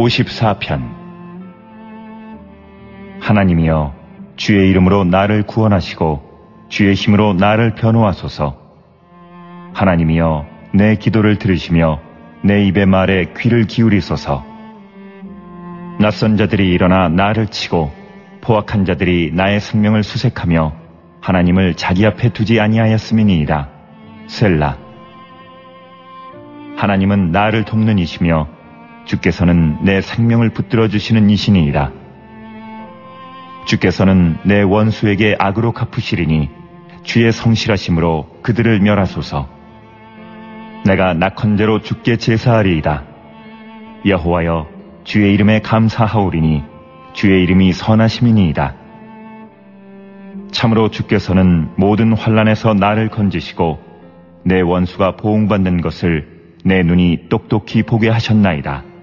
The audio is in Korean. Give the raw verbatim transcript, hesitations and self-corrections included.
오십사 편. 하나님이여, 주의 이름으로 나를 구원하시고 주의 힘으로 나를 변호하소서. 하나님이여, 내 기도를 들으시며 내 입의 말에 귀를 기울이소서. 낯선 자들이 일어나 나를 치고 포악한 자들이 나의 생명을 수색하며 하나님을 자기 앞에 두지 아니하였음이니이다. 셀라. 하나님은 나를 돕는 이시며 주께서는 내 생명을 붙들어 주시는 이시니이다. 주께서는 내 원수에게 악으로 갚으시리니 주의 성실하심으로 그들을 멸하소서. 내가 낙헌대로 주께 제사하리이다. 여호와여, 주의 이름에 감사하오리니 주의 이름이 선하심이니이다. 참으로 주께서는 모든 환난에서 나를 건지시고 내 원수가 보응받는 것을 내 눈이 똑똑히 보게 하셨나이다.